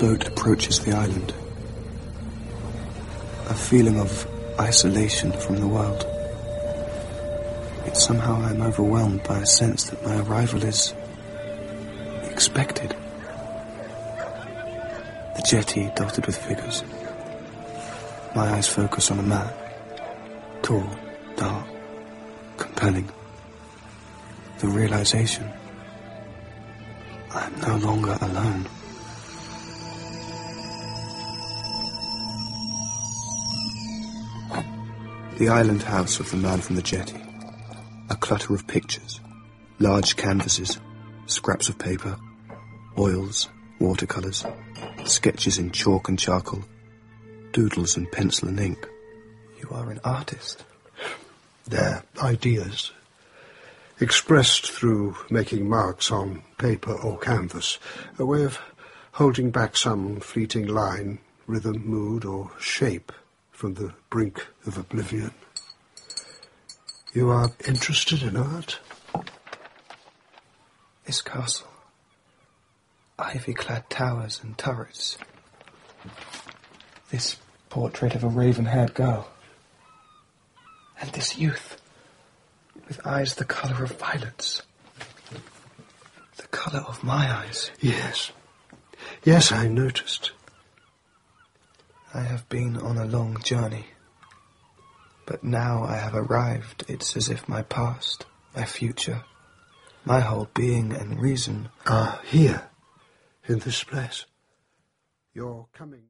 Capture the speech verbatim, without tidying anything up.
boat approaches the island, a feeling of isolation from the world. Yet somehow I am overwhelmed by a sense that my arrival is expected. The jetty dotted with figures. My eyes focus on a man, tall, dark, compelling. The realization I am no longer alone. The island house of the man from the jetty. A clutter of pictures, large canvases, scraps of paper, oils, watercolours, sketches in chalk and charcoal, doodles in pencil and ink. You are an artist. They're ideas, expressed through making marks on paper or canvas, a way of holding back some fleeting line, rhythm, mood, or shape from the brink of oblivion. You are interested in art? This castle, ivy-clad towers and turrets. This portrait of a raven-haired girl. And this youth, with eyes the colour of violets. The colour of my eyes. Yes. Yes, I noticed. I have been on a long journey. But now I have arrived, it's as if my past, my future, my whole being and reason are here, in this place. You're coming...